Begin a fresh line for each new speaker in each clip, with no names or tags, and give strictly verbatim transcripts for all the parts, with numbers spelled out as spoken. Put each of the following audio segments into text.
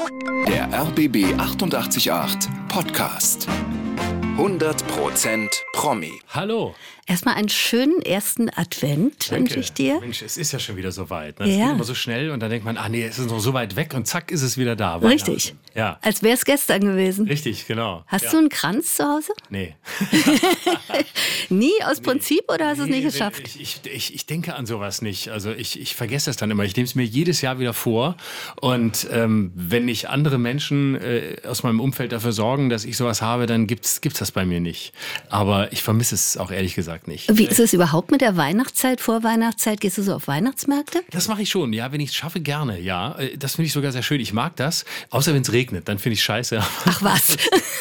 Der R B B achtundachtzig Komma acht Podcast. hundert Prozent Promi.
Hallo.
Erstmal einen schönen ersten Advent wünsche ich dir.
Mensch, es ist ja schon wieder so weit. Ne? Es
Ja.
geht immer so schnell und dann denkt man, ah nee, es ist noch so weit weg und zack ist es wieder da.
Richtig.
Weihnachten. Ja.
Als wäre es gestern gewesen.
Richtig, genau.
Hast
ja.
du einen Kranz zu Hause?
Nee.
Nie aus Prinzip oder hast du es
Nee,
nicht geschafft?
Ich, ich, ich, ich denke an sowas nicht. Also ich, ich vergesse es dann immer. Ich nehme es mir jedes Jahr wieder vor. Und ähm, wenn nicht andere Menschen äh, aus meinem Umfeld dafür sorgen, dass ich sowas habe, dann gibt es das bei mir nicht. Aber ich vermisse es auch ehrlich gesagt nicht.
Wie ist es überhaupt mit der Weihnachtszeit, Vorweihnachtszeit? Gehst du so auf Weihnachtsmärkte?
Das mache ich schon, ja, wenn ich es schaffe, gerne, ja. Äh, Das finde ich sogar sehr schön. Ich mag das, außer wenn es regnet, dann finde ich es scheiße.
Ach was.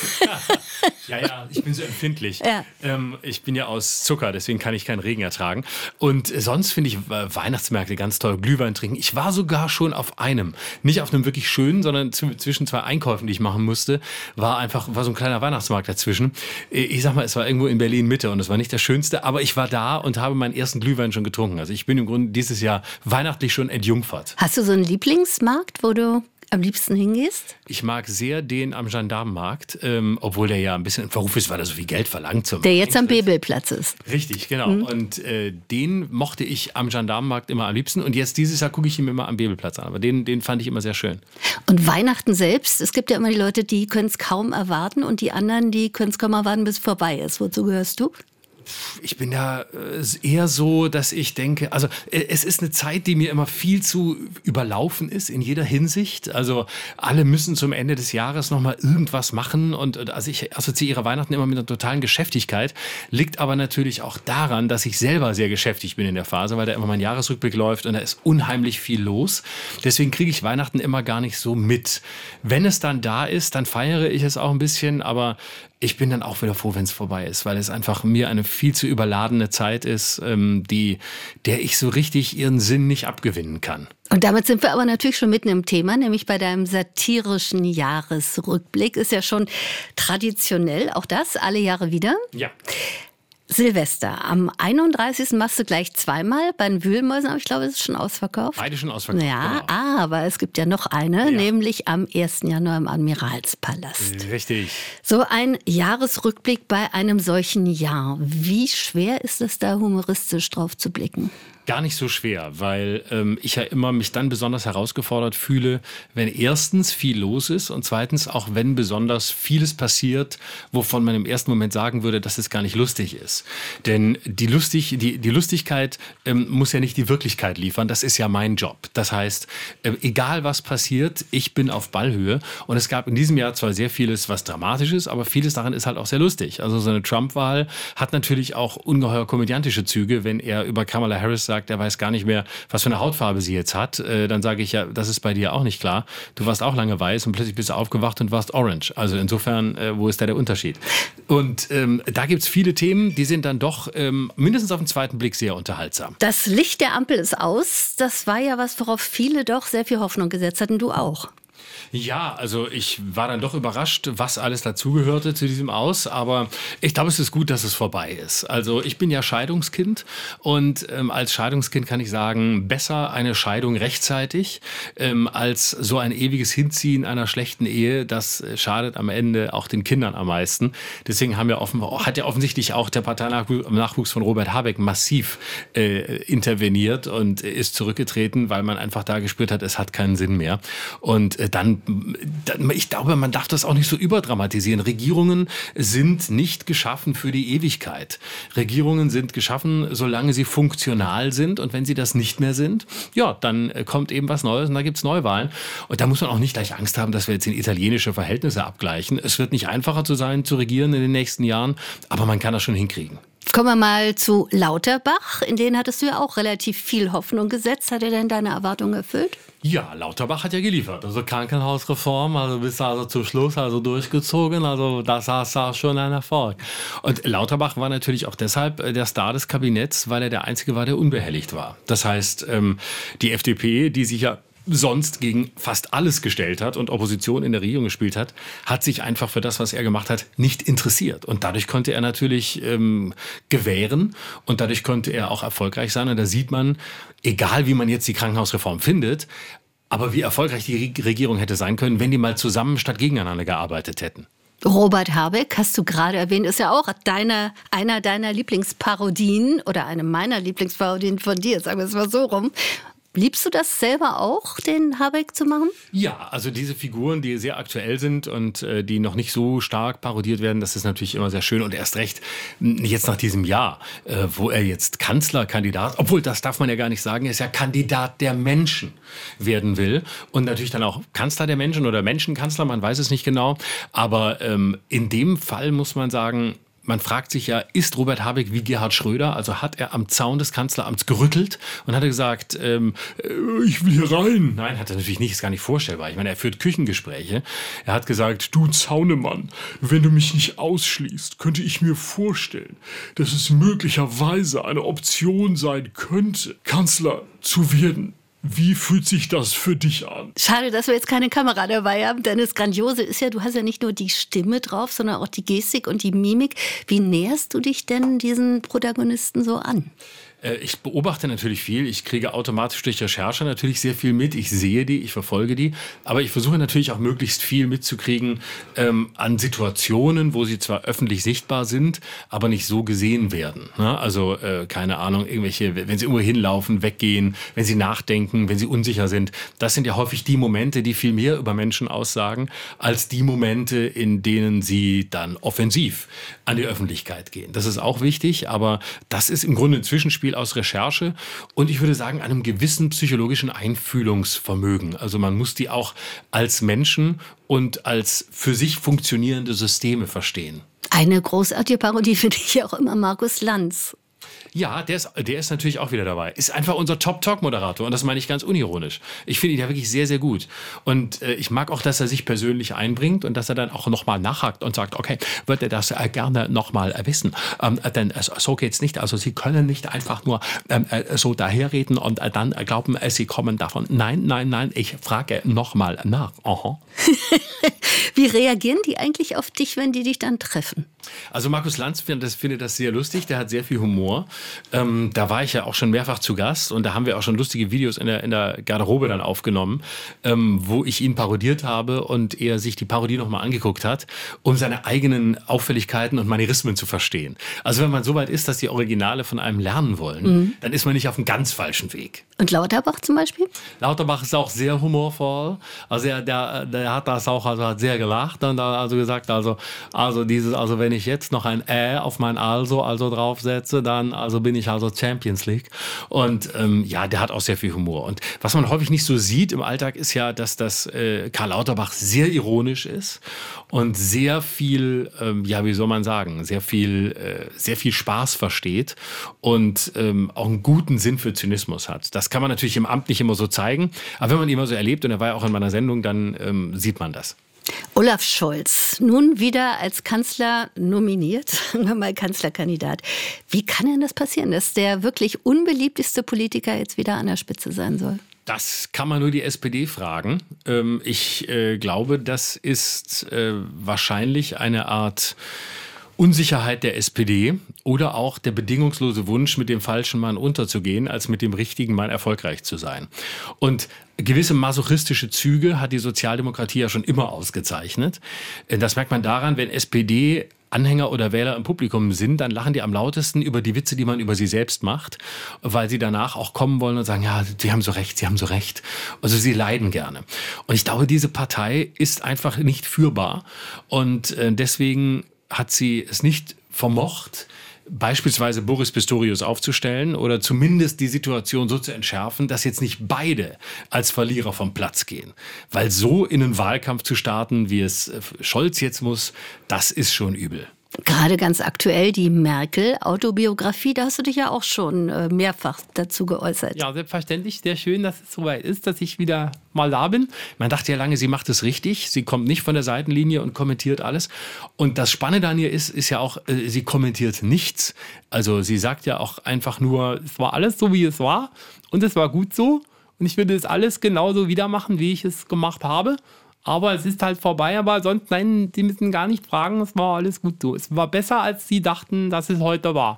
Ja, ja, ich bin so empfindlich.
Ja.
Ähm, ich bin ja aus Zucker, deswegen kann ich keinen Regen ertragen. Und sonst finde ich äh, Weihnachtsmärkte ganz toll, Glühwein trinken. Ich war sogar schon auf einem, nicht auf einem wirklich schönen, sondern z- zwischen zwei Einkäufen, die ich machen musste, war einfach war so ein kleiner Weihnachtsmarkt dazwischen. Äh, Ich sag mal, es war irgendwo in Berlin Mitte und es war nicht der schönste, aber ich war da und habe meinen ersten Glühwein schon getrunken. Also ich bin im Grunde dieses Jahr weihnachtlich schon entjungfert.
Hast du so einen Lieblingsmarkt, wo du am liebsten hingehst?
Ich mag sehr den am Gendarmenmarkt, ähm, obwohl der ja ein bisschen in Verruf ist, weil er so viel Geld verlangt. Zum
Der jetzt am
Eintritt.
Bebelplatz ist.
Richtig, genau. Und äh, den mochte ich am Gendarmenmarkt immer am liebsten. Und jetzt dieses Jahr gucke ich ihn mir immer am Bebelplatz an. Aber den, den fand ich immer sehr schön.
Und Weihnachten selbst, es gibt ja immer die Leute, die können es kaum erwarten und die anderen, die können es kaum erwarten, bis es vorbei ist. Wozu gehörst du?
Ich bin da äh, eher so, dass ich denke, also äh, es ist eine Zeit, die mir immer viel zu überlaufen ist in jeder Hinsicht. Also alle müssen zum Ende des Jahres nochmal irgendwas machen und äh, also ich assoziiere Weihnachten immer mit einer totalen Geschäftigkeit. Liegt aber natürlich auch daran, dass ich selber sehr geschäftig bin in der Phase, weil da immer mein Jahresrückblick läuft und da ist unheimlich viel los. Deswegen kriege ich Weihnachten immer gar nicht so mit. Wenn es dann da ist, dann feiere ich es auch ein bisschen, aber ich bin dann auch wieder froh, wenn es vorbei ist, weil es einfach mir eine viel zu überladene Zeit ist, ähm, die, der ich so richtig ihren Sinn nicht abgewinnen kann.
Und damit sind wir aber natürlich schon mitten im Thema, nämlich bei deinem satirischen Jahresrückblick. Ist ja schon traditionell, auch das, alle Jahre wieder.
Ja.
Silvester, am einunddreißigsten machst du gleich zweimal bei den Wühlmäusen, aber ich glaube, es ist schon ausverkauft.
Beide schon ausverkauft.
Ja,
genau.
aber es gibt ja noch eine,
Ja.
nämlich am ersten Januar im Admiralspalast.
Richtig.
So ein Jahresrückblick bei einem solchen Jahr. Wie schwer ist es da, humoristisch drauf zu blicken?
Gar nicht so schwer, weil ähm, ich ja immer mich dann besonders herausgefordert fühle, wenn erstens viel los ist und zweitens auch wenn besonders vieles passiert, wovon man im ersten Moment sagen würde, dass es gar nicht lustig ist. Denn die, lustig, die, die Lustigkeit ähm, muss ja nicht die Wirklichkeit liefern, das ist ja mein Job. Das heißt, äh, egal was passiert, ich bin auf Ballhöhe und es gab in diesem Jahr zwar sehr vieles, was dramatisch ist, aber vieles daran ist halt auch sehr lustig. Also so eine Trump-Wahl hat natürlich auch ungeheuer komödiantische Züge, wenn er über Kamala Harris sagt, er weiß gar nicht mehr, was für eine Hautfarbe sie jetzt hat, äh, dann sage ich ja, das ist bei dir auch nicht klar. Du warst auch lange weiß und plötzlich bist du aufgewacht und warst orange. Also insofern, äh, wo ist da der Unterschied? Und ähm, da gibt es viele Themen, die sind dann doch ähm, mindestens auf den zweiten Blick sehr unterhaltsam.
Das Licht der Ampel ist aus. Das war ja was, worauf viele doch sehr viel Hoffnung gesetzt hatten. Du auch.
Ja, also ich war dann doch überrascht, was alles dazugehörte zu diesem Aus, aber ich glaube, es ist gut, dass es vorbei ist. Also ich bin ja Scheidungskind und ähm, als Scheidungskind kann ich sagen, besser eine Scheidung rechtzeitig ähm, als so ein ewiges Hinziehen einer schlechten Ehe. Das schadet am Ende auch den Kindern am meisten. Deswegen haben ja offen, hat ja offensichtlich auch der Parteinachwuchs von Robert Habeck massiv äh, interveniert und ist zurückgetreten, weil man einfach da gespürt hat, es hat keinen Sinn mehr. Und äh, dann ich glaube, man darf das auch nicht so überdramatisieren. Regierungen sind nicht geschaffen für die Ewigkeit. Regierungen sind geschaffen, solange sie funktional sind. Und wenn sie das nicht mehr sind, ja, dann kommt eben was Neues und da gibt es Neuwahlen. Und da muss man auch nicht gleich Angst haben, dass wir jetzt in italienische Verhältnisse abgleichen. Es wird nicht einfacher zu sein, zu regieren in den nächsten Jahren, aber man kann das schon hinkriegen.
Kommen wir mal zu Lauterbach. In den hattest du ja auch relativ viel Hoffnung gesetzt. Hat er denn deine Erwartungen erfüllt?
Ja, Lauterbach hat ja geliefert. Also Krankenhausreform, also bis also zum Schluss also durchgezogen. Also das war schon ein Erfolg. Und Lauterbach war natürlich auch deshalb der Star des Kabinetts, weil er der Einzige war, der unbehelligt war. Das heißt, die F D P, die sich ja sonst gegen fast alles gestellt hat und Opposition in der Regierung gespielt hat, hat sich einfach für das, was er gemacht hat, nicht interessiert. Und dadurch konnte er natürlich ähm, gewähren und dadurch konnte er auch erfolgreich sein. Und da sieht man, egal wie man jetzt die Krankenhausreform findet, Aber wie erfolgreich die Regierung hätte sein können, wenn die mal zusammen statt gegeneinander gearbeitet hätten.
Robert Habeck, hast du gerade erwähnt, ist ja auch deine, einer deiner Lieblingsparodien oder eine meiner Lieblingsparodien von dir, sagen wir es mal so rum. Liebst du das selber auch, den Habeck zu machen?
Ja, also diese Figuren, die sehr aktuell sind und äh, die noch nicht so stark parodiert werden, das ist natürlich immer sehr schön. Und erst recht jetzt nach diesem Jahr, äh, wo er jetzt Kanzlerkandidat, obwohl das darf man ja gar nicht sagen, er ist ja Kandidat der Menschen werden will. Und natürlich dann auch Kanzler der Menschen oder Menschenkanzler, man weiß es nicht genau. Aber ähm, in dem Fall muss man sagen, man fragt sich ja, ist Robert Habeck wie Gerhard Schröder? Also hat er am Zaun des Kanzleramts gerüttelt und hat er gesagt, ähm, ich will hier rein. Nein, hat er natürlich nicht, ist gar nicht vorstellbar. Ich meine, er führt Küchengespräche. Er hat gesagt, du Zaunemann, wenn du mich nicht ausschließt, könnte ich mir vorstellen, dass es möglicherweise eine Option sein könnte, Kanzler zu werden. Wie fühlt sich das für dich an?
Schade, dass wir jetzt keine Kamera dabei haben, denn das Grandiose ist ja, du hast ja nicht nur die Stimme drauf, sondern auch die Gestik und die Mimik. Wie näherst du dich denn diesen Protagonisten so an?
Ich beobachte natürlich viel. Ich kriege automatisch durch Recherche natürlich sehr viel mit. Ich sehe die, ich verfolge die. Aber ich versuche natürlich auch möglichst viel mitzukriegen ähm, an Situationen, wo sie zwar öffentlich sichtbar sind, aber nicht so gesehen werden. Ne? Also äh, keine Ahnung, irgendwelche, wenn sie irgendwo hinlaufen, weggehen, wenn sie nachdenken, wenn sie unsicher sind. Das sind ja häufig die Momente, die viel mehr über Menschen aussagen, als die Momente, in denen sie dann offensiv an die Öffentlichkeit gehen. Das ist auch wichtig, aber das ist im Grunde ein Zwischenspiel aus Recherche und ich würde sagen, einem gewissen psychologischen Einfühlungsvermögen. Also man muss die auch als Menschen und als für sich funktionierende Systeme verstehen.
Eine großartige Parodie finde ich ja auch immer Markus Lanz.
Ja, der ist, der ist natürlich auch wieder dabei. Ist einfach unser Top-Talk-Moderator und das meine ich ganz unironisch. Ich finde ihn ja wirklich sehr, sehr gut. Und äh, ich mag auch, dass er sich persönlich einbringt und dass er dann auch nochmal nachhakt und sagt, okay, würde das äh, gerne nochmal äh, wissen. Ähm, äh, denn äh, so geht's nicht. Also Sie können nicht einfach nur ähm, äh, so daherreden und äh, dann äh, glauben, äh, Sie kommen davon. Nein, nein, nein, ich frage nochmal nach. Aha.
Wie reagieren die eigentlich auf dich, wenn die dich dann treffen?
Also Markus Lanz findet das, findet das sehr lustig, der hat sehr viel Humor. Ähm, da war ich ja auch schon mehrfach zu Gast und da haben wir auch schon lustige Videos in der, in der Garderobe dann aufgenommen, ähm, wo ich ihn parodiert habe und er sich die Parodie nochmal angeguckt hat, um seine eigenen Auffälligkeiten und Manierismen zu verstehen. Also wenn man so weit ist, dass die Originale von einem lernen wollen, mhm. dann ist man nicht auf einem ganz falschen Weg.
Und Lauterbach zum Beispiel?
Lauterbach ist auch sehr humorvoll. Also er, der, der hat das auch, also hat sehr gelacht und also gesagt, also, also dieses, also wenn ich jetzt noch ein Ä auf mein Also, also draufsetze, dann also bin ich also Champions League. Und ähm, ja, der hat auch sehr viel Humor. Und was man häufig nicht so sieht im Alltag ist ja, dass das äh, Karl Lauterbach sehr ironisch ist und sehr viel, ähm, ja, wie soll man sagen, sehr viel, äh, sehr viel Spaß versteht und ähm, auch einen guten Sinn für Zynismus hat. Das kann man natürlich im Amt nicht immer so zeigen, aber wenn man ihn immer so erlebt, und er war ja auch in meiner Sendung, dann ähm, sieht man das.
Olaf Scholz, nun wieder als Kanzler nominiert, sagen wir mal Kanzlerkandidat. Wie kann denn das passieren, dass der wirklich unbeliebteste Politiker jetzt wieder an der Spitze sein soll?
Das kann man nur die S P D fragen. Ich äh, glaube, das ist äh, wahrscheinlich eine Art Unsicherheit der S P D oder auch der bedingungslose Wunsch, mit dem falschen Mann unterzugehen, als mit dem richtigen Mann erfolgreich zu sein. Und gewisse masochistische Züge hat die Sozialdemokratie ja schon immer ausgezeichnet. Das merkt man daran, wenn S P D Anhänger oder Wähler im Publikum sind, dann lachen die am lautesten über die Witze, die man über sie selbst macht, weil sie danach auch kommen wollen und sagen, ja, sie haben so recht, sie haben so recht. Also sie leiden gerne. Und ich glaube, diese Partei ist einfach nicht führbar und deswegen hat sie es nicht vermocht, beispielsweise Boris Pistorius aufzustellen oder zumindest die Situation so zu entschärfen, dass jetzt nicht beide als Verlierer vom Platz gehen. Weil so in einen Wahlkampf zu starten, wie es Scholz jetzt muss, das ist schon übel.
Gerade ganz aktuell die Merkel-Autobiografie, da hast du dich ja auch schon mehrfach dazu geäußert.
Ja, selbstverständlich. Sehr schön, dass es soweit ist, dass ich wieder mal da bin. Man dachte ja lange, sie macht es richtig. Sie kommt nicht von der Seitenlinie und kommentiert alles. Und das Spannende an ihr ist, ist ja auch, sie kommentiert nichts. Also sie sagt ja auch einfach nur, es war alles so, wie es war. Und es war gut so. Und ich würde es alles genauso wieder machen, wie ich es gemacht habe. Aber es ist halt vorbei, aber sonst, nein, Sie müssen gar nicht fragen, es war alles gut so. Es war besser, als Sie dachten, dass es heute war.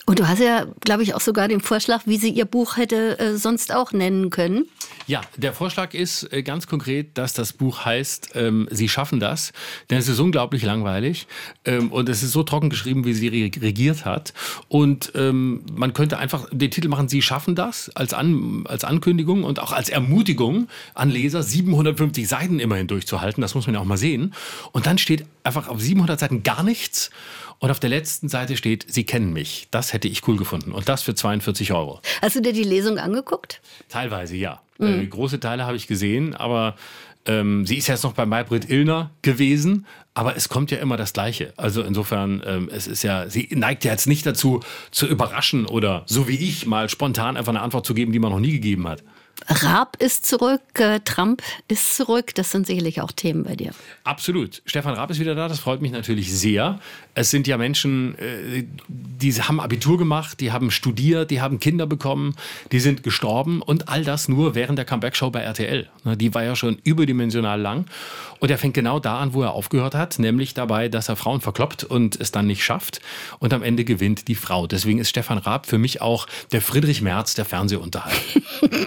Und du hast ja, glaube ich, auch sogar den Vorschlag, wie sie ihr Buch hätte äh, sonst auch nennen können.
Ja, der Vorschlag ist äh, ganz konkret, dass das Buch heißt, ähm, Sie schaffen das. Denn es ist unglaublich langweilig ähm, und es ist so trocken geschrieben, wie sie re- regiert hat. Und ähm, man könnte einfach den Titel machen, Sie schaffen das, als, An- als Ankündigung und auch als Ermutigung an Leser, siebenhundertfünfzig Seiten immerhin durchzuhalten. Das muss man ja auch mal sehen. Und dann steht einfach auf siebenhundert Seiten gar nichts. Und auf der letzten Seite steht, Sie kennen mich. Das hätte ich cool gefunden. Und das für zweiundvierzig Euro.
Hast du dir die Lesung angeguckt?
Teilweise, ja. Mhm. Äh, große Teile habe ich gesehen, aber ähm, sie ist jetzt noch bei Maybrit Illner gewesen. Aber es kommt ja immer das Gleiche. Also insofern, ähm, es ist ja, sie neigt ja jetzt nicht dazu, zu überraschen oder so wie ich mal spontan einfach eine Antwort zu geben, die man noch nie gegeben hat.
Raab ist zurück, äh, Trump ist zurück. Das sind sicherlich auch Themen bei dir.
Absolut. Stefan Raab ist wieder da. Das freut mich natürlich sehr. Es sind ja Menschen, äh, die haben Abitur gemacht, die haben studiert, die haben Kinder bekommen, die sind gestorben und all das nur während der Comeback-Show bei R T L. Die war ja schon überdimensional lang. Und er fängt genau da an, wo er aufgehört hat, nämlich dabei, dass er Frauen verkloppt und es dann nicht schafft. Und am Ende gewinnt die Frau. Deswegen ist Stefan Raab für mich auch der Friedrich Merz der Fernsehunterhaltung.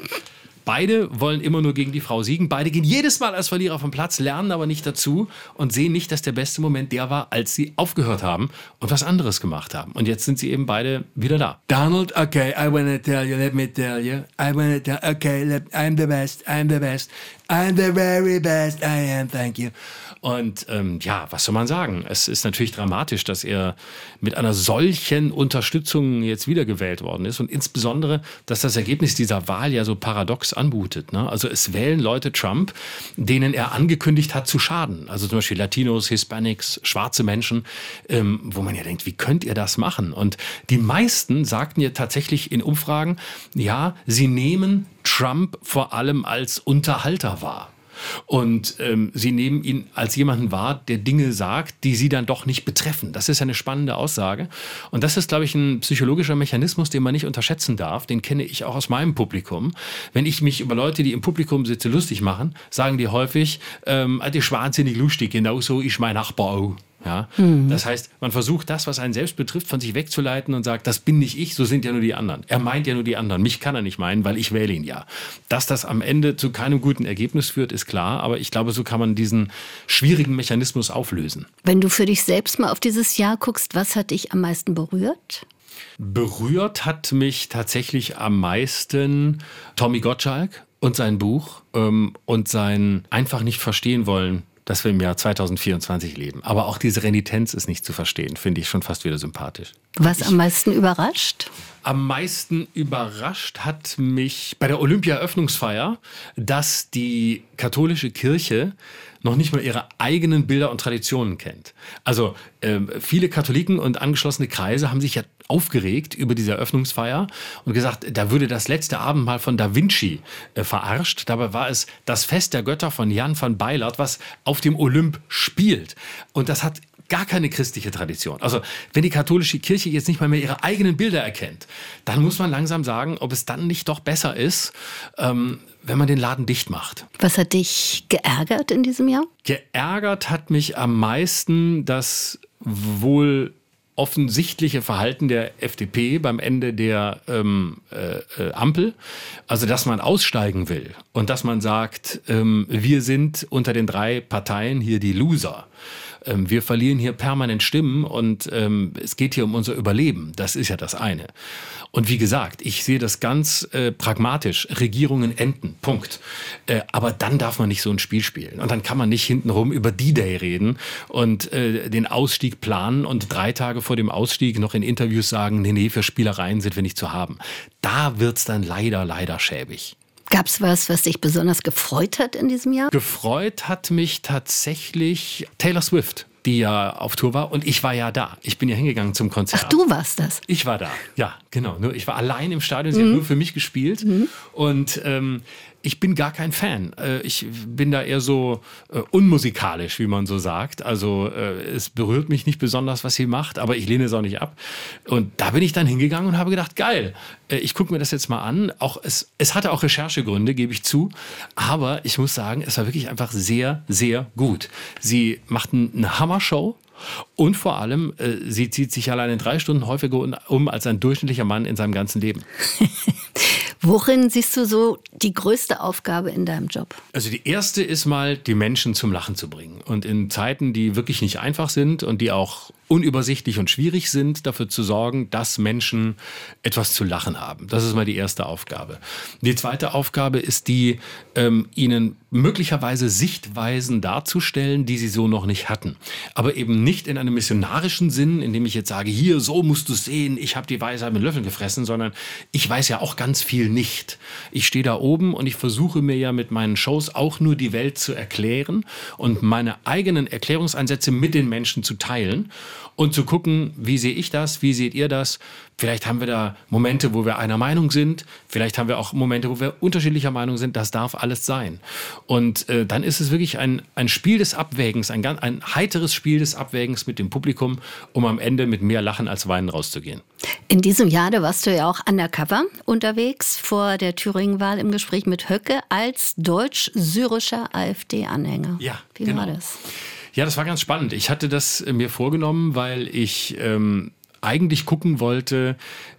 Beide wollen immer nur gegen die Frau siegen. Beide gehen jedes Mal als Verlierer vom Platz, lernen aber nicht dazu und sehen nicht, dass der beste Moment der war, als sie aufgehört haben und was anderes gemacht haben. Und jetzt sind sie eben beide wieder da.
Donald, okay, I wanna tell you, let me tell you. I wanna tell, okay, let, I'm the best, I'm the best. I'm the very best, I am, thank you.
Und ähm, ja, was soll man sagen? Es ist natürlich dramatisch, dass er mit einer solchen Unterstützung jetzt wiedergewählt worden ist. Und insbesondere, dass das Ergebnis dieser Wahl ja so paradox anmutet. Ne? Also es wählen Leute Trump, denen er angekündigt hat zu schaden. Also zum Beispiel Latinos, Hispanics, schwarze Menschen, ähm, wo man ja denkt, wie könnt ihr das machen? Und die meisten sagten ja tatsächlich in Umfragen, ja, sie nehmen Trump vor allem als Unterhalter wahr. Und ähm, sie nehmen ihn als jemanden wahr, der Dinge sagt, die sie dann doch nicht betreffen. Das ist eine spannende Aussage. Und das ist, glaube ich, ein psychologischer Mechanismus, den man nicht unterschätzen darf. Den kenne ich auch aus meinem Publikum. Wenn ich mich über Leute, die im Publikum sitzen, lustig machen, sagen die häufig, ähm, das ist wahnsinnig lustig, genauso ist mein Nachbar auch. Ja? Mhm. Das heißt, man versucht das, was einen selbst betrifft, von sich wegzuleiten und sagt, das bin nicht ich, so sind ja nur die anderen. Er meint ja nur die anderen, mich kann er nicht meinen, weil ich wähle ihn ja. Dass das am Ende zu keinem guten Ergebnis führt, ist klar, aber ich glaube, so kann man diesen schwierigen Mechanismus auflösen.
Wenn du für dich selbst mal auf dieses Jahr guckst, was hat dich am meisten berührt?
Berührt hat mich tatsächlich am meisten Tommy Gottschalk und sein Buch ähm, und sein einfach nicht verstehen wollen, dass wir im Jahr zweitausendvierundzwanzig leben. Aber auch diese Renitenz ist nicht zu verstehen, finde ich schon fast wieder sympathisch.
Was am meisten überrascht?
Am meisten überrascht hat mich bei der Olympia-Eröffnungsfeier, dass die katholische Kirche noch nicht mal ihre eigenen Bilder und Traditionen kennt. Also äh, viele Katholiken und angeschlossene Kreise haben sich ja aufgeregt über diese Eröffnungsfeier und gesagt, da würde das letzte Abendmahl von Da Vinci äh, verarscht. Dabei war es das Fest der Götter von Jan van Beilert, was auf dem Olymp spielt. Und das hat gar keine christliche Tradition. Also wenn die katholische Kirche jetzt nicht mal mehr ihre eigenen Bilder erkennt, dann muss man langsam sagen, ob es dann nicht doch besser ist, ähm, wenn man den Laden dicht macht.
Was hat dich geärgert in diesem Jahr?
Geärgert hat mich am meisten das wohl offensichtliche Verhalten der F D P beim Ende der ähm, äh, Ampel. Also, dass man aussteigen will und dass man sagt, ähm, wir sind unter den drei Parteien hier die Loser. Ähm, wir verlieren hier permanent Stimmen und ähm, es geht hier um unser Überleben. Das ist ja das eine. Und wie gesagt, ich sehe das ganz äh, pragmatisch. Regierungen enden, Punkt. Äh, aber dann darf man nicht so ein Spiel spielen. Und dann kann man nicht hintenrum über D-Day reden und äh, den Ausstieg planen und drei Tage vor dem Ausstieg noch in Interviews sagen, nee, nee, für Spielereien sind wir nicht zu haben. Da wird's dann leider, leider schäbig.
Gab's was, was dich besonders gefreut hat in diesem Jahr?
Gefreut hat mich tatsächlich Taylor Swift, die ja auf Tour war. Und ich war ja da. Ich bin ja hingegangen zum Konzert.
Ach, du warst das?
Ich war da, ja, genau. Nur ich war allein im Stadion. Sie mhm. hat nur für mich gespielt. Mhm. Und ähm, ich bin gar kein Fan. Äh, ich bin da eher so äh, unmusikalisch, wie man so sagt. Also äh, es berührt mich nicht besonders, was sie macht, aber ich lehne es auch nicht ab. Und da bin ich dann hingegangen und habe gedacht, geil, äh, ich gucke mir das jetzt mal an. Auch es, es hatte auch Recherchegründe, gebe ich zu. Aber ich muss sagen, es war wirklich einfach sehr, sehr gut. Sie machten eine Hammershow. Und vor allem, äh, sie zieht sich allein in drei Stunden häufiger um als ein durchschnittlicher Mann in seinem ganzen Leben.
Worin siehst du so die größte Aufgabe in deinem Job?
Also die erste ist mal, die Menschen zum Lachen zu bringen. Und in Zeiten, die wirklich nicht einfach sind und die auch unübersichtlich und schwierig sind, dafür zu sorgen, dass Menschen etwas zu lachen haben. Das ist mal die erste Aufgabe. Die zweite Aufgabe ist die, ähm, ihnen möglicherweise Sichtweisen darzustellen, die sie so noch nicht hatten. Aber eben nicht in einem missionarischen Sinn, indem ich jetzt sage, hier, so musst du es sehen, ich habe die Weisheit mit Löffeln gefressen, sondern ich weiß ja auch ganz viel nicht. Ich stehe da oben und ich versuche mir ja mit meinen Shows auch nur die Welt zu erklären und meine eigenen Erklärungsansätze mit den Menschen zu teilen und zu gucken, wie sehe ich das, wie seht ihr das? Vielleicht haben wir da Momente, wo wir einer Meinung sind. Vielleicht haben wir auch Momente, wo wir unterschiedlicher Meinung sind. Das darf alles sein. Und äh, dann ist es wirklich ein, ein Spiel des Abwägens, ein, ganz, ein heiteres Spiel des Abwägens mit dem Publikum, um am Ende mit mehr Lachen als Weinen rauszugehen.
In diesem Jahr, da warst du ja auch undercover unterwegs vor der Thüringen-Wahl im Gespräch mit Höcke als deutsch-syrischer AfD-Anhänger.
Ja,
Wie
genau.
war das?
Ja, das war ganz spannend. Ich hatte das mir vorgenommen, weil ich ähm, eigentlich gucken wollte,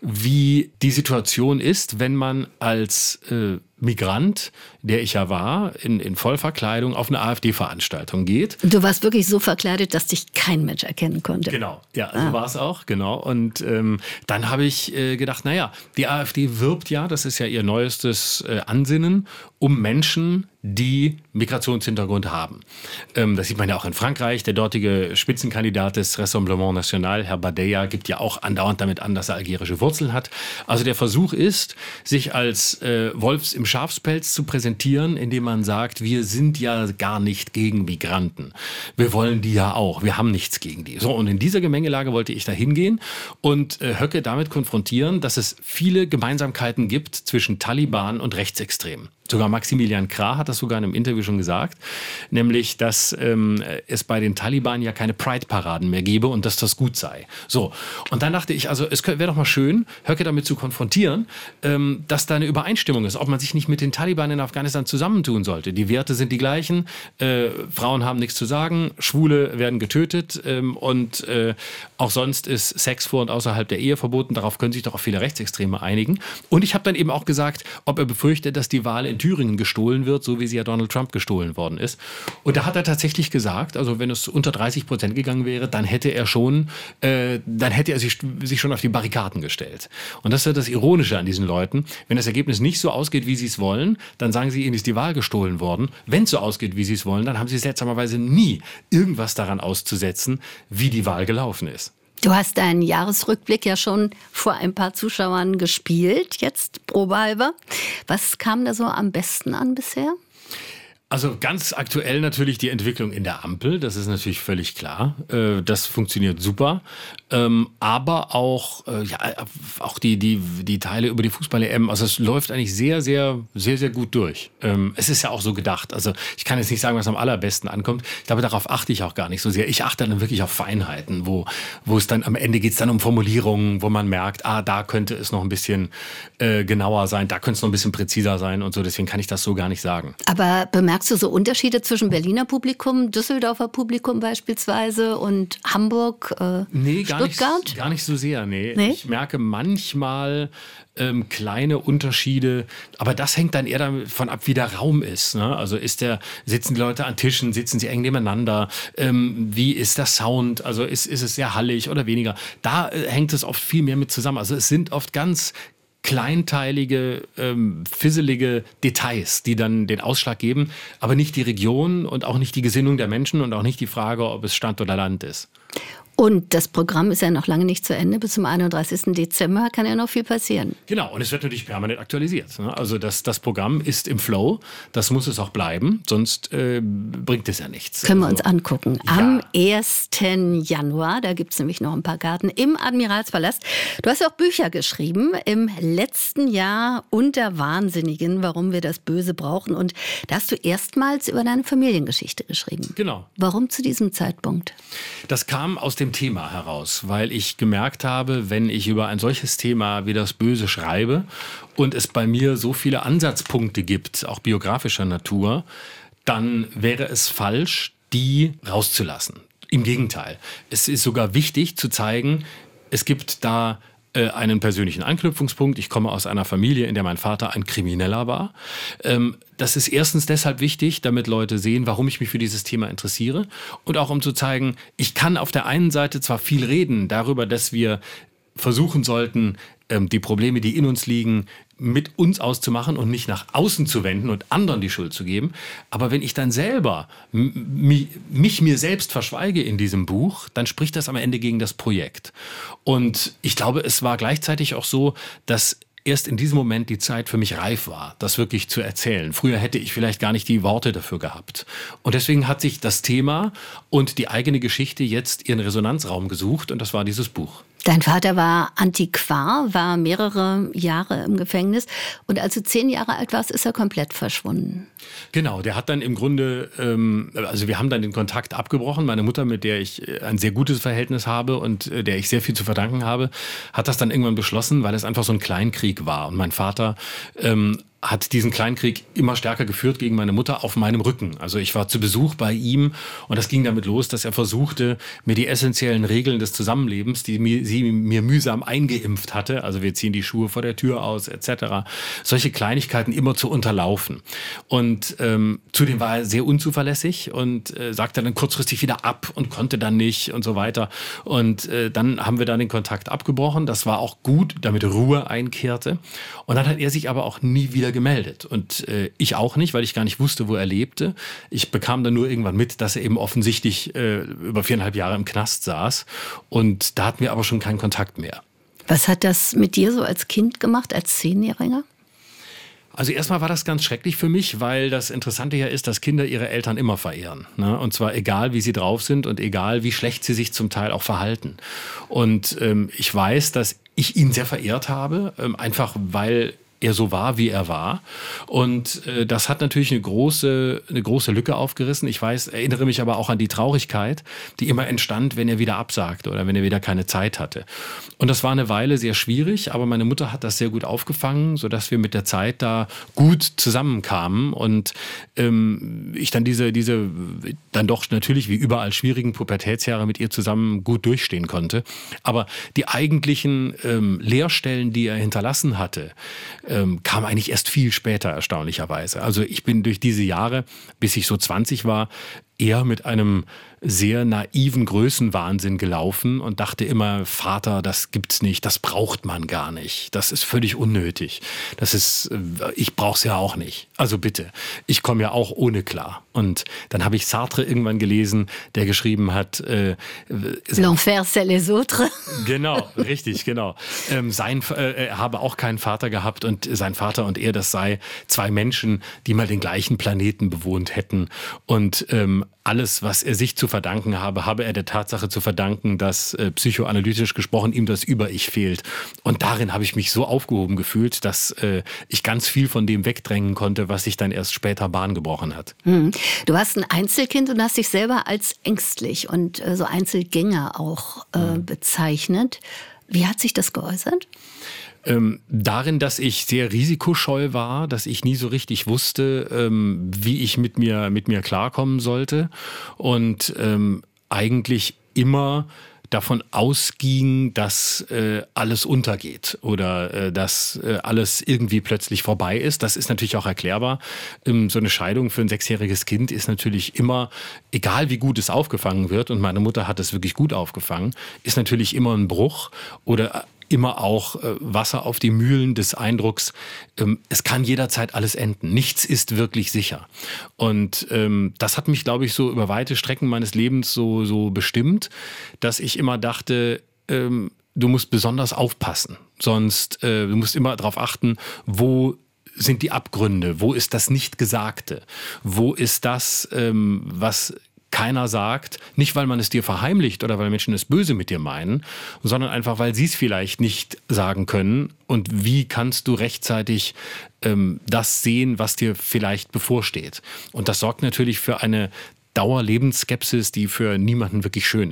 wie die Situation ist, wenn man als äh, Migrant, der ich ja war, in, in Vollverkleidung auf eine AfD-Veranstaltung geht.
Du warst wirklich so verkleidet, dass dich kein Mensch erkennen konnte.
Genau, ja, so
Ah.
war es auch, genau. Und ähm, dann habe ich äh, gedacht, naja, die AfD wirbt ja, das ist ja ihr neuestes äh, Ansinnen, um Menschen, die Migrationshintergrund haben. Ähm, das sieht man ja auch in Frankreich. Der dortige Spitzenkandidat des Rassemblement National, Herr Badeia, gibt ja auch andauernd damit an, dass er algerische Wurzeln hat. Also der Versuch ist, sich als äh, Wolfs im Schafspelz zu präsentieren, indem man sagt, wir sind ja gar nicht gegen Migranten. Wir wollen die ja auch. Wir haben nichts gegen die. So, und in dieser Gemengelage wollte ich da hingehen und äh, Höcke damit konfrontieren, dass es viele Gemeinsamkeiten gibt zwischen Taliban und Rechtsextremen. Sogar Maximilian Krah hat das sogar in einem Interview schon gesagt, nämlich, dass ähm, es bei den Taliban ja keine Pride-Paraden mehr gäbe und dass das gut sei. So, und dann dachte ich, also es wäre doch mal schön, Höcke damit zu konfrontieren, ähm, dass da eine Übereinstimmung ist, ob man sich nicht mit den Taliban in Afghanistan zusammentun sollte. Die Werte sind die gleichen, äh, Frauen haben nichts zu sagen, Schwule werden getötet ähm, und äh, auch sonst ist Sex vor und außerhalb der Ehe verboten. Darauf können sich doch auch viele Rechtsextreme einigen. Und ich habe dann eben auch gesagt, ob er befürchtet, dass die Wahl in Thüringen gestohlen wird, so wie sie ja Donald Trump gestohlen worden ist. Und da hat er tatsächlich gesagt, also wenn es unter dreißig Prozent gegangen wäre, dann hätte er schon, äh, dann hätte er sich, sich schon auf die Barrikaden gestellt. Und das ist ja das Ironische an diesen Leuten. Wenn das Ergebnis nicht so ausgeht, wie sie es wollen, dann sagen sie, ihnen ist die Wahl gestohlen worden. Wenn es so ausgeht, wie sie es wollen, dann haben sie seltsamerweise nie irgendwas daran auszusetzen, wie die Wahl gelaufen ist.
Du hast deinen Jahresrückblick ja schon vor ein paar Zuschauern gespielt, jetzt probehalber. Was kam da so am besten an bisher?
Also ganz aktuell natürlich die Entwicklung in der Ampel, das ist natürlich völlig klar. Äh, das funktioniert super. Ähm, aber auch, äh, ja, auch die, die, die Teile über die Fußball-E M, also es läuft eigentlich sehr, sehr, sehr, sehr gut durch. Ähm, es ist ja auch so gedacht. Also ich kann jetzt nicht sagen, was am allerbesten ankommt. Ich glaube, darauf achte ich auch gar nicht so sehr. Ich achte dann wirklich auf Feinheiten, wo, wo es dann am Ende geht es dann um Formulierungen, wo man merkt, ah, da könnte es noch ein bisschen äh, genauer sein, da könnte es noch ein bisschen präziser sein und so. Deswegen kann ich das so gar nicht sagen.
Aber bemerkst du so Unterschiede zwischen Berliner Publikum, Düsseldorfer Publikum beispielsweise und Hamburg, äh,
nee, gar
Stuttgart?
Nicht, gar nicht so sehr, nee.
Nee?
Ich merke manchmal ähm, kleine Unterschiede, aber das hängt dann eher davon ab, wie der Raum ist. Ne? Also ist der, sitzen die Leute an Tischen, sitzen sie eng nebeneinander, ähm, wie ist der Sound, also ist, ist es sehr hallig oder weniger. Da äh, hängt es oft viel mehr mit zusammen. Also es sind oft ganz kleinteilige, ähm, fisselige Details, die dann den Ausschlag geben, aber nicht die Region und auch nicht die Gesinnung der Menschen und auch nicht die Frage, ob es Stadt oder Land ist.
Und das Programm ist ja noch lange nicht zu Ende. Bis zum einunddreißigsten Dezember kann ja noch viel passieren.
Genau, und es wird natürlich permanent aktualisiert. Ne? Also das, das Programm ist im Flow, das muss es auch bleiben, sonst äh, bringt es ja nichts.
Können wir
also,
uns angucken.
Ja.
Am ersten Januar, da gibt es nämlich noch ein paar Karten, im Admiralspalast. Du hast auch Bücher geschrieben, im letzten Jahr Unter Wahnsinnigen, warum wir das Böse brauchen. Und da hast du erstmals über deine Familiengeschichte geschrieben.
Genau.
Warum zu diesem Zeitpunkt?
Das kam aus dem Thema heraus, weil ich gemerkt habe, wenn ich über ein solches Thema wie das Böse schreibe und es bei mir so viele Ansatzpunkte gibt, auch biografischer Natur, dann wäre es falsch, die rauszulassen. Im Gegenteil. Es ist sogar wichtig zu zeigen, es gibt da äh, einen persönlichen Anknüpfungspunkt. Ich komme aus einer Familie, in der mein Vater ein Krimineller war. Ähm, das ist erstens deshalb wichtig, damit Leute sehen, warum ich mich für dieses Thema interessiere. Und auch um zu zeigen, ich kann auf der einen Seite zwar viel reden darüber, dass wir versuchen sollten, ähm, die Probleme, die in uns liegen, mit uns auszumachen und nicht nach außen zu wenden und anderen die Schuld zu geben. Aber wenn ich dann selber m- mich mir selbst verschweige in diesem Buch, dann spricht das am Ende gegen das Projekt. Und ich glaube, es war gleichzeitig auch so, dass erst in diesem Moment die Zeit für mich reif war, das wirklich zu erzählen. Früher hätte ich vielleicht gar nicht die Worte dafür gehabt. Und deswegen hat sich das Thema und die eigene Geschichte jetzt ihren Resonanzraum gesucht und das war dieses Buch.
Dein Vater war Antiquar, war mehrere Jahre im Gefängnis und als du zehn Jahre alt warst, ist er komplett verschwunden.
Genau, der hat dann im Grunde, ähm, also wir haben dann den Kontakt abgebrochen. Meine Mutter, mit der ich ein sehr gutes Verhältnis habe und äh, der ich sehr viel zu verdanken habe, hat das dann irgendwann beschlossen, weil es einfach so ein Kleinkrieg war. Und mein Vater ähm, hat diesen Kleinkrieg immer stärker geführt gegen meine Mutter auf meinem Rücken. Also ich war zu Besuch bei ihm und das ging damit los, dass er versuchte, mir die essentiellen Regeln des Zusammenlebens, die mir, sie mir mühsam eingeimpft hatte, also wir ziehen die Schuhe vor der Tür aus et cetera, solche Kleinigkeiten immer zu unterlaufen. Und ähm, zudem war er sehr unzuverlässig und äh, sagte dann kurzfristig wieder ab und konnte dann nicht und so weiter. Und äh, dann haben wir dann den Kontakt abgebrochen. Das war auch gut, damit Ruhe einkehrte. Und dann hat er sich aber auch nie wieder gemeldet. Und äh, ich auch nicht, weil ich gar nicht wusste, wo er lebte. Ich bekam dann nur irgendwann mit, dass er eben offensichtlich äh, über viereinhalb Jahre im Knast saß. Und da hatten wir aber schon keinen Kontakt mehr.
Was hat das mit dir so als Kind gemacht, als Zehnjähriger?
Also erstmal war das ganz schrecklich für mich, weil das Interessante ja ist, dass Kinder ihre Eltern immer verehren. Ne? Und zwar egal, wie sie drauf sind und egal, wie schlecht sie sich zum Teil auch verhalten. Und ähm, ich weiß, dass ich ihn sehr verehrt habe, ähm, einfach weil er so war, wie er war. Und äh, das hat natürlich eine große, eine große Lücke aufgerissen. Ich weiß, erinnere mich aber auch an die Traurigkeit, die immer entstand, wenn er wieder absagte oder wenn er wieder keine Zeit hatte. Und das war eine Weile sehr schwierig, aber meine Mutter hat das sehr gut aufgefangen, sodass wir mit der Zeit da gut zusammenkamen und ähm, ich dann diese, diese dann doch natürlich wie überall schwierigen Pubertätsjahre mit ihr zusammen gut durchstehen konnte. Aber die eigentlichen ähm, Leerstellen, die er hinterlassen hatte, ähm, kam eigentlich erst viel später erstaunlicherweise. Also ich bin durch diese Jahre, bis ich so zwanzig war, eher mit einem sehr naiven Größenwahnsinn gelaufen und dachte immer, Vater, das gibt's nicht, das braucht man gar nicht, das ist völlig unnötig, das ist, ich brauch's ja auch nicht, also bitte, ich komme ja auch ohne klar. Und dann habe ich Sartre irgendwann gelesen, der geschrieben hat, äh,
L'enfer c'est les autres.
Genau, richtig, genau. Ähm, sein, äh, er habe auch keinen Vater gehabt und sein Vater und er, das sei zwei Menschen, die mal den gleichen Planeten bewohnt hätten und ähm, alles, was er sich zu verdanken habe, habe er der Tatsache zu verdanken, dass äh, psychoanalytisch gesprochen ihm das Über-Ich fehlt. Und darin habe ich mich so aufgehoben gefühlt, dass äh, ich ganz viel von dem wegdrängen konnte, was sich dann erst später Bahn gebrochen hat.
Hm. Du hast ein Einzelkind und hast dich selber als ängstlich und äh, so Einzelgänger auch äh, hm. bezeichnet. Wie hat sich das geäußert?
Ähm, darin, dass ich sehr risikoscheu war, dass ich nie so richtig wusste, ähm, wie ich mit mir, mit mir klarkommen sollte und ähm, eigentlich immer davon ausging, dass äh, alles untergeht oder äh, dass äh, alles irgendwie plötzlich vorbei ist. Das ist natürlich auch erklärbar. Ähm, so eine Scheidung für ein sechsjähriges Kind ist natürlich immer, egal wie gut es aufgefangen wird, und meine Mutter hat es wirklich gut aufgefangen, ist natürlich immer ein Bruch oder immer auch äh, Wasser auf die Mühlen des Eindrucks, ähm, es kann jederzeit alles enden. Nichts ist wirklich sicher. Und ähm, das hat mich, glaube ich, so über weite Strecken meines Lebens so, so bestimmt, dass ich immer dachte, ähm, du musst besonders aufpassen. Sonst, äh, du musst immer darauf achten, wo sind die Abgründe, wo ist das Nichtgesagte, wo ist das, ähm, was keiner sagt, nicht weil man es dir verheimlicht oder weil Menschen es böse mit dir meinen, sondern einfach, weil sie es vielleicht nicht sagen können. Und wie kannst du rechtzeitig ähm, das sehen, was dir vielleicht bevorsteht? Und das sorgt natürlich für eine Dauerlebensskepsis, die für niemanden wirklich schön ist.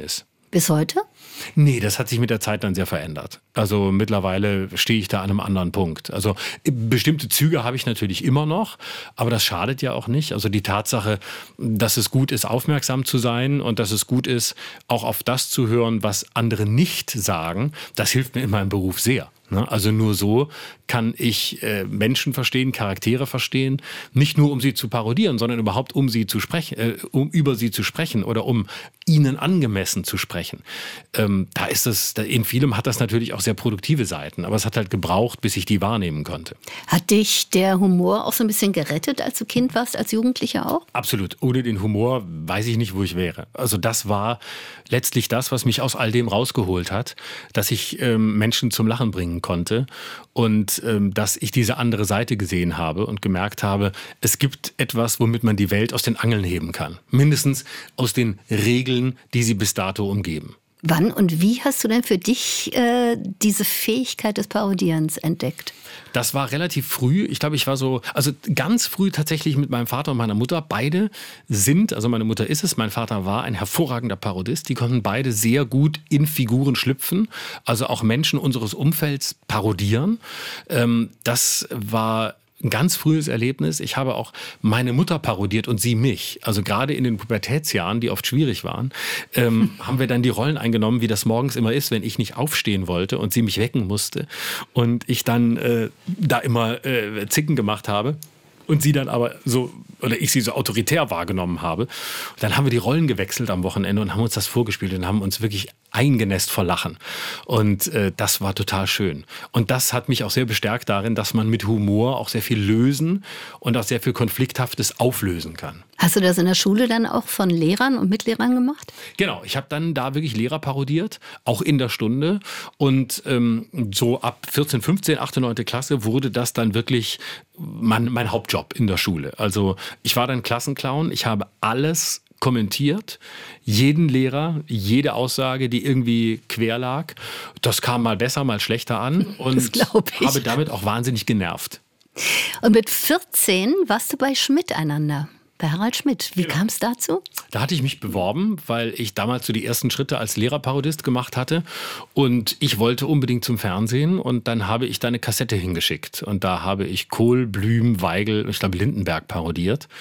Bis heute?
Nee, das hat sich mit der Zeit dann sehr verändert. Also mittlerweile stehe ich da an einem anderen Punkt. Also bestimmte Züge habe ich natürlich immer noch, aber das schadet ja auch nicht. Also die Tatsache, dass es gut ist, aufmerksam zu sein und dass es gut ist, auch auf das zu hören, was andere nicht sagen, das hilft mir in meinem Beruf sehr. Also nur so kann ich äh, Menschen verstehen, Charaktere verstehen, nicht nur um sie zu parodieren, sondern überhaupt um sie zu sprechen, äh, um über sie zu sprechen oder um ihnen angemessen zu sprechen. Ähm, da ist es, in vielem hat das natürlich auch sehr produktive Seiten, aber es hat halt gebraucht, bis ich die wahrnehmen konnte.
Hat dich der Humor auch so ein bisschen gerettet, als du Kind warst, als Jugendlicher auch?
Absolut. Ohne den Humor weiß ich nicht, wo ich wäre. Also das war letztlich das, was mich aus all dem rausgeholt hat, dass ich ähm, Menschen zum Lachen bringen konnte und ähm, dass ich diese andere Seite gesehen habe und gemerkt habe, es gibt etwas, womit man die Welt aus den Angeln heben kann. Mindestens aus den Regeln, die sie bis dato umgeben.
Wann und wie hast du denn für dich äh, diese Fähigkeit des Parodierens entdeckt?
Das war relativ früh. Ich glaube, ich war so, also ganz früh tatsächlich mit meinem Vater und meiner Mutter. Beide sind, also meine Mutter ist es, mein Vater war ein hervorragender Parodist. Die konnten beide sehr gut in Figuren schlüpfen, also auch Menschen unseres Umfelds parodieren. Ähm, das war ein ganz frühes Erlebnis. Ich habe auch meine Mutter parodiert und sie mich. Also gerade in den Pubertätsjahren, die oft schwierig waren, ähm, haben wir dann die Rollen eingenommen, wie das morgens immer ist, wenn ich nicht aufstehen wollte und sie mich wecken musste. Und ich dann äh, da immer äh, Zicken gemacht habe. Und sie dann aber so, oder ich sie so autoritär wahrgenommen habe. Und dann haben wir die Rollen gewechselt am Wochenende und haben uns das vorgespielt und haben uns wirklich eingenässt vor Lachen. Und äh, das war total schön. Und das hat mich auch sehr bestärkt darin, dass man mit Humor auch sehr viel lösen und auch sehr viel Konflikthaftes auflösen kann.
Hast du das in der Schule dann auch von Lehrern und Mitlehrern gemacht?
Genau, ich habe dann da wirklich Lehrer parodiert, auch in der Stunde. Und ähm, so ab vierzehn, fünfzehn, achte, neunte Klasse wurde das dann wirklich mein, mein Hauptjob in der Schule. Also ich war dann Klassenclown, ich habe alles kommentiert, jeden Lehrer, jede Aussage, die irgendwie quer lag. Das kam mal besser, mal schlechter an und
das glaub ich.
Habe damit auch wahnsinnig genervt.
Und mit vierzehn warst du bei Schmidt einander. Bei Harald Schmidt. Wie
Genau.
kam es dazu?
Da hatte ich mich beworben, weil ich damals so die ersten Schritte als Lehrerparodist gemacht hatte. Und ich wollte unbedingt zum Fernsehen. Und dann habe ich da eine Kassette hingeschickt. Und da habe ich Kohl, Blüm, Weigel, ich glaube Lindenberg parodiert.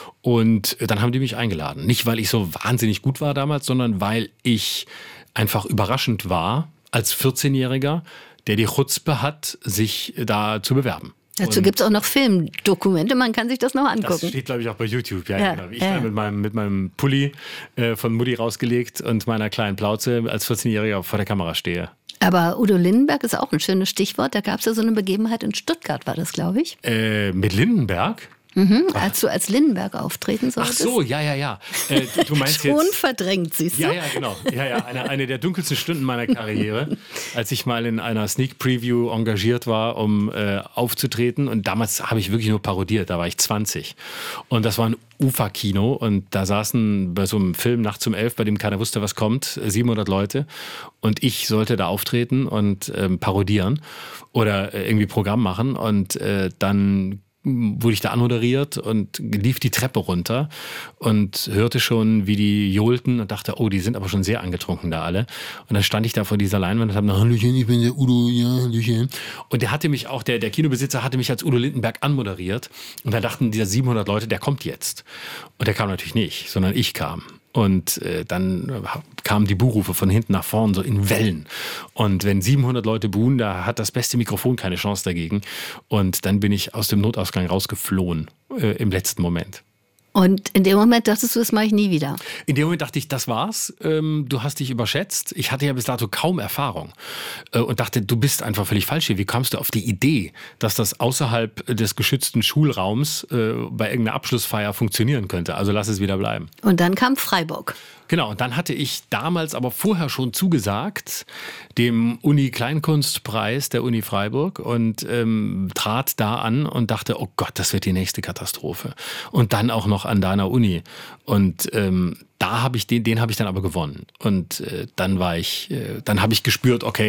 Und dann haben die mich eingeladen. Nicht, weil ich so wahnsinnig gut war damals, sondern weil ich einfach überraschend war als vierzehnjähriger, der die Chutzpe hat, sich da zu bewerben.
Dazu gibt es auch noch Filmdokumente, man kann sich das noch angucken.
Das steht, glaube ich, auch bei YouTube. Ja,
Ja,
genau. Ich
ja.
da mit meinem, mit meinem Pulli äh, von Mutti rausgelegt und meiner kleinen Plauze als vierzehnjähriger vor der Kamera stehe.
Aber Udo Lindenberg ist auch ein schönes Stichwort. Da gab es ja so eine Begebenheit in Stuttgart, war das, glaube ich.
Äh, mit Lindenberg?
Mhm, als du als Lindenberg auftreten
Ach
solltest.
so, ja, ja, ja. Äh, du meinst
Schon
jetzt...
verdrängt, siehst du?
Ja, ja, genau. Ja, ja, eine, eine der dunkelsten Stunden meiner Karriere, als ich mal in einer Sneak Preview engagiert war, um äh, aufzutreten. Und damals habe ich wirklich nur parodiert, da war ich zwanzig. Und das war ein U F A-Kino und da saßen bei so einem Film Nachts um elf, bei dem keiner wusste, was kommt, siebenhundert Leute. Und ich sollte da auftreten und ähm, parodieren oder äh, irgendwie Programm machen. Und äh, dann wurde ich da anmoderiert und lief die Treppe runter und hörte schon, wie die johlten und dachte, oh, die sind aber schon sehr angetrunken da alle. Und dann stand ich da vor dieser Leinwand und habe gesagt, Hallöchen, ich bin der Udo, ja, Hallöchen. Und der hatte mich auch, der, der Kinobesitzer hatte mich als Udo Lindenberg anmoderiert. Und da dachten diese siebenhundert Leute, der kommt jetzt. Und der kam natürlich nicht, sondern ich kam. Und äh, dann kamen die Buhrufe von hinten nach vorn, so in Wellen. Und wenn siebenhundert Leute buhen, da hat das beste Mikrofon keine Chance dagegen. Und dann bin ich aus dem Notausgang rausgeflohen äh, im letzten Moment.
Und in dem Moment dachtest du, das mache ich nie wieder.
In dem Moment dachte ich, das war's. Ähm, du hast dich überschätzt. Ich hatte ja bis dato kaum Erfahrung äh, und dachte, du bist einfach völlig falsch hier. Wie kamst du auf die Idee, dass das außerhalb des geschützten Schulraums äh, bei irgendeiner Abschlussfeier funktionieren könnte? Also lass es wieder bleiben.
Und dann kam Freiburg.
Genau, und dann hatte ich damals aber vorher schon zugesagt, dem Uni-Kleinkunstpreis der Uni Freiburg und ähm, trat da an und dachte, oh Gott, das wird die nächste Katastrophe. Und dann auch noch an deiner Uni. Und ähm, da habe ich den, den habe ich dann aber gewonnen. Und äh, dann war ich, äh, dann habe ich gespürt, okay,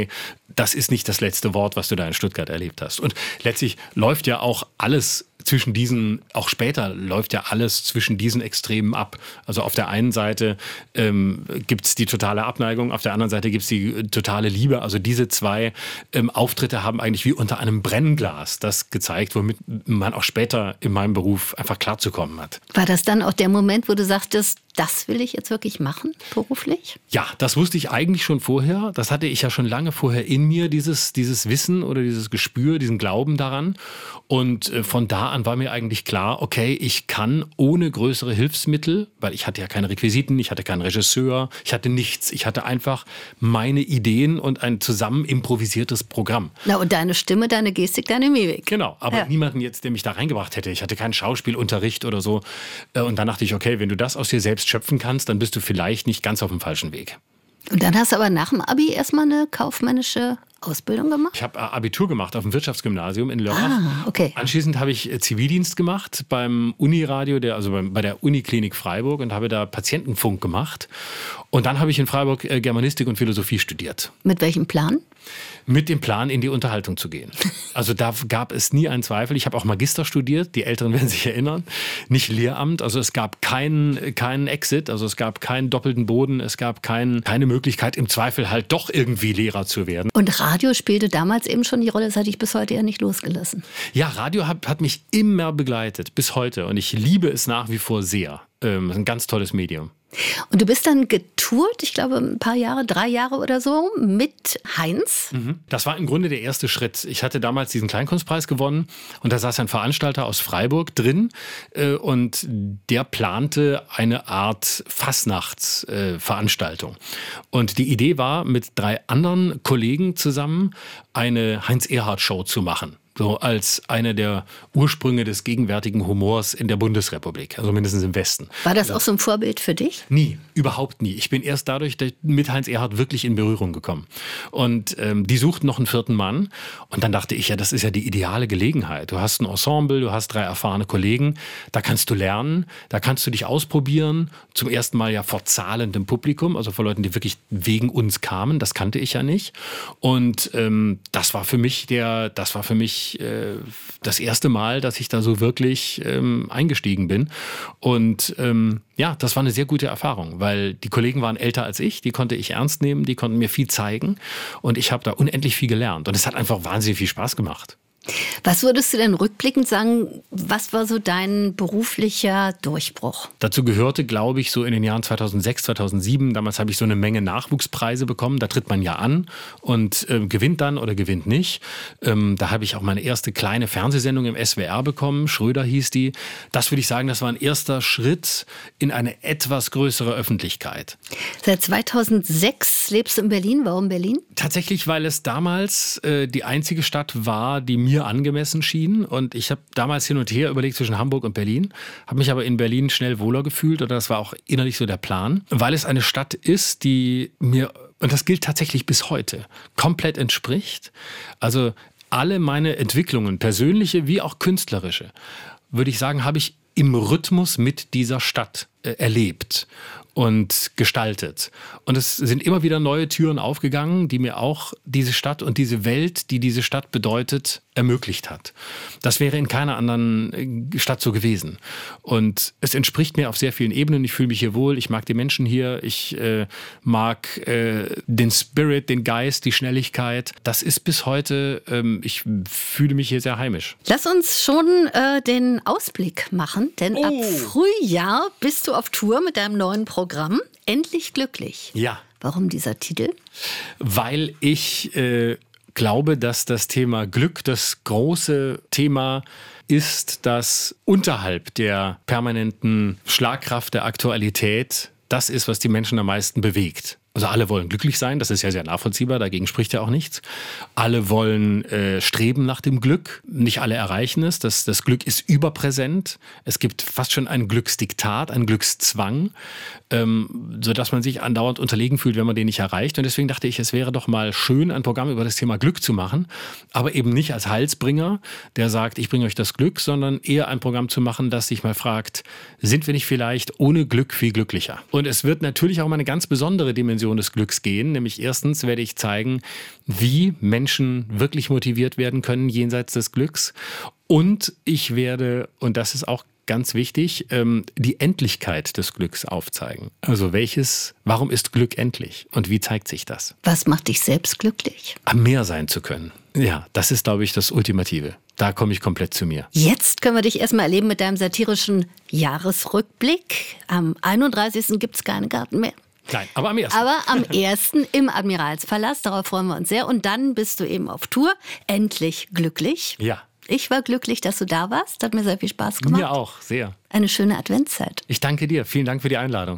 das ist nicht das letzte Wort, was du da in Stuttgart erlebt hast. Und letztlich läuft ja auch alles zwischen diesen, auch später läuft ja alles zwischen diesen Extremen ab. Also auf der einen Seite ähm, gibt es die totale Abneigung, auf der anderen Seite gibt es die totale Liebe. Also diese zwei ähm, Auftritte haben eigentlich wie unter einem Brennglas das gezeigt, womit man auch später in meinem Beruf einfach klarzukommen hat.
War das dann auch der Moment, wo du sagtest, das will ich jetzt wirklich machen, beruflich?
Ja, das wusste ich eigentlich schon vorher. Das hatte ich ja schon lange vorher in mir, dieses, dieses Wissen oder dieses Gespür, diesen Glauben daran. Und äh, von da an war mir eigentlich klar, okay, ich kann ohne größere Hilfsmittel, weil ich hatte ja keine Requisiten, ich hatte keinen Regisseur, ich hatte nichts. Ich hatte einfach meine Ideen und ein zusammen improvisiertes Programm.
Na, und deine Stimme, deine Gestik, deine Mimik.
Genau, aber
Ja.
niemanden jetzt, der mich da reingebracht hätte. Ich hatte keinen Schauspielunterricht oder so. Äh, Und dann dachte ich, okay, wenn du das aus dir selbst schöpfen kannst, dann bist du vielleicht nicht ganz auf dem falschen Weg.
Und dann hast du aber nach dem Abi erstmal eine kaufmännische Ausbildung gemacht?
Ich habe Abitur gemacht auf dem Wirtschaftsgymnasium in Lörrach.
Ah, okay.
Anschließend habe ich Zivildienst gemacht beim Uniradio, der, also beim, bei der Uniklinik Freiburg und habe da Patientenfunk gemacht. Und dann habe ich in Freiburg äh, Germanistik und Philosophie studiert.
Mit welchem Plan?
Mit dem Plan, in die Unterhaltung zu gehen. Also da gab es nie einen Zweifel. Ich habe auch Magister studiert, die Älteren werden sich erinnern. Nicht Lehramt, also es gab keinen, keinen Exit, also es gab keinen doppelten Boden, es gab kein, keine Möglichkeit, im Zweifel halt doch irgendwie Lehrer zu werden.
Und Radio spielte damals eben schon die Rolle, das hatte ich bis heute ja nicht losgelassen.
Ja, Radio hat, hat mich immer begleitet, bis heute. Und ich liebe es nach wie vor sehr. Ähm, ein ganz tolles Medium.
Und du bist dann getourt, ich glaube ein paar Jahre, drei Jahre oder so, mit Heinz.
Das war im Grunde der erste Schritt. Ich hatte damals diesen Kleinkunstpreis gewonnen und da saß ein Veranstalter aus Freiburg drin äh, und der plante eine Art Fastnachtsveranstaltung. Äh, und die Idee war, mit drei anderen Kollegen zusammen eine Heinz-Erhardt-Show zu machen. So als einer der Ursprünge des gegenwärtigen Humors in der Bundesrepublik, also mindestens im Westen.
War das auch so ein Vorbild für dich?
Nie, überhaupt nie. Ich bin erst dadurch mit Heinz Erhardt wirklich in Berührung gekommen. Und ähm, die suchten noch einen vierten Mann. Und dann dachte ich, ja, das ist ja die ideale Gelegenheit. Du hast ein Ensemble, du hast drei erfahrene Kollegen, da kannst du lernen, da kannst du dich ausprobieren. Zum ersten Mal ja vor zahlendem Publikum, also vor Leuten, die wirklich wegen uns kamen. Das kannte ich ja nicht. Und ähm, das war für mich der, das war für mich das erste Mal, dass ich da so wirklich ähm, eingestiegen bin. Und ähm, ja, das war eine sehr gute Erfahrung, weil die Kollegen waren älter als ich, die konnte ich ernst nehmen, die konnten mir viel zeigen und ich habe da unendlich viel gelernt. Und es hat einfach wahnsinnig viel Spaß gemacht.
Was würdest du denn rückblickend sagen, was war so dein beruflicher Durchbruch?
Dazu gehörte, glaube ich, so in den Jahren zweitausendsechs, zweitausendsieben, damals habe ich so eine Menge Nachwuchspreise bekommen, da tritt man ja an und äh, gewinnt dann oder gewinnt nicht. Ähm, da habe ich auch meine erste kleine Fernsehsendung im S W R bekommen, Schröder hieß die. Das würde ich sagen, das war ein erster Schritt in eine etwas größere Öffentlichkeit.
Seit zweitausendsechs lebst du in Berlin. Warum Berlin?
Tatsächlich, weil es damals äh, die einzige Stadt war, die mir angemessen schien. Und ich habe damals hin und her überlegt zwischen Hamburg und Berlin, habe mich aber in Berlin schnell wohler gefühlt und das war auch innerlich so der Plan, weil es eine Stadt ist, die mir, und das gilt tatsächlich bis heute, komplett entspricht. Also alle meine Entwicklungen, persönliche wie auch künstlerische, würde ich sagen, habe ich im Rhythmus mit dieser Stadt äh, erlebt und gestaltet. Und es sind immer wieder neue Türen aufgegangen, die mir auch diese Stadt und diese Welt, die diese Stadt bedeutet, ermöglicht hat. Das wäre in keiner anderen Stadt so gewesen. Und es entspricht mir auf sehr vielen Ebenen. Ich fühle mich hier wohl, ich mag die Menschen hier, ich äh, mag äh, den Spirit, den Geist, die Schnelligkeit. Das ist bis heute, ähm, ich fühle mich hier sehr heimisch.
Lass uns schon äh, den Ausblick machen, denn
Oh.
ab Frühjahr bist du auf Tour mit deinem neuen Programm. Endlich glücklich.
Ja.
Warum dieser Titel?
Weil ich äh, glaube, dass das Thema Glück das große Thema ist, das unterhalb der permanenten Schlagkraft der Aktualität das ist, was die Menschen am meisten bewegt. Also alle wollen glücklich sein, das ist ja sehr nachvollziehbar, dagegen spricht ja auch nichts. Alle wollen äh, streben nach dem Glück, nicht alle erreichen es. Das, das Glück ist überpräsent. Es gibt fast schon ein Glücksdiktat, einen Glückszwang, ähm, sodass man sich andauernd unterlegen fühlt, wenn man den nicht erreicht. Und deswegen dachte ich, es wäre doch mal schön, ein Programm über das Thema Glück zu machen, aber eben nicht als Heilsbringer, der sagt, ich bringe euch das Glück, sondern eher ein Programm zu machen, das sich mal fragt, sind wir nicht vielleicht ohne Glück viel glücklicher? Und es wird natürlich auch mal eine ganz besondere Dimension Dimension des Glücks gehen. Nämlich erstens werde ich zeigen, wie Menschen wirklich motiviert werden können jenseits des Glücks. Und ich werde, und das ist auch ganz wichtig, die Endlichkeit des Glücks aufzeigen. Also welches, warum ist Glück endlich und wie zeigt sich das?
Was macht dich selbst glücklich?
Am Meer sein zu können. Ja, das ist, glaube ich, das Ultimative. Da komme ich komplett zu mir.
Jetzt können wir dich erstmal erleben mit deinem satirischen Jahresrückblick. Am einunddreißigsten gibt es keine Karten mehr.
Nein, aber am ersten.
Aber am ersten im Admiralspalast, darauf freuen wir uns sehr. Und dann bist du eben auf Tour, endlich glücklich.
Ja.
Ich war glücklich, dass du da warst. Hat mir sehr viel Spaß gemacht.
Mir auch, sehr.
Eine schöne Adventszeit.
Ich danke dir. Vielen Dank für die Einladung.